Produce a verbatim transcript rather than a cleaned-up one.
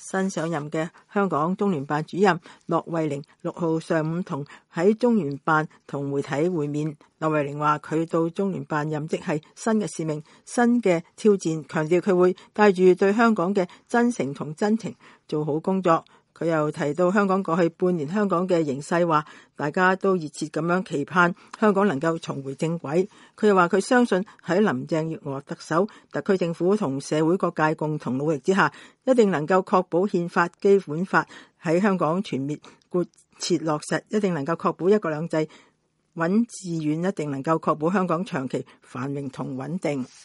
新上任嘅香港中聯辦主任駱惠寧六號上午同喺中聯辦同媒體會面。駱惠寧話佢到中聯辦任職係新嘅使命、新嘅挑戰，強調佢會帶住對香港嘅真誠同真情做好工作。佢又提到香港過去半年香港嘅形勢，話大家都熱切咁樣期盼香港能夠重回正軌。佢又話佢相信喺林鄭月娥特首、特區政府同社會各界共同努力之下，一定能夠確保憲法、基本法喺香港全面貫徹落實，一定能夠確保一國兩制穩致遠，一定能夠確保香港長期繁榮同穩定。